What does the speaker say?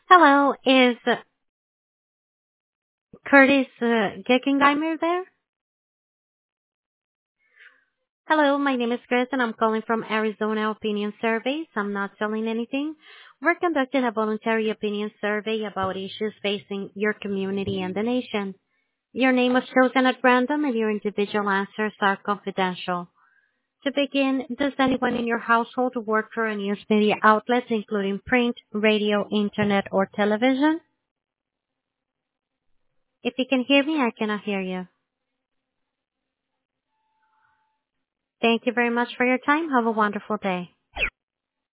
Hello, is Curtis Geckenheimer there? Hello, my name is Chris and I'm calling from Arizona Opinion Surveys. I'm not selling anything. We're conducting a voluntary opinion survey about issues facing your community and the nation. Your name was chosen at random and your individual answers are confidential. To begin, does anyone in your household work for a news media outlet including print, radio, internet, or television? If you can hear me, I cannot hear you. Thank you very much for your time. Have a wonderful day.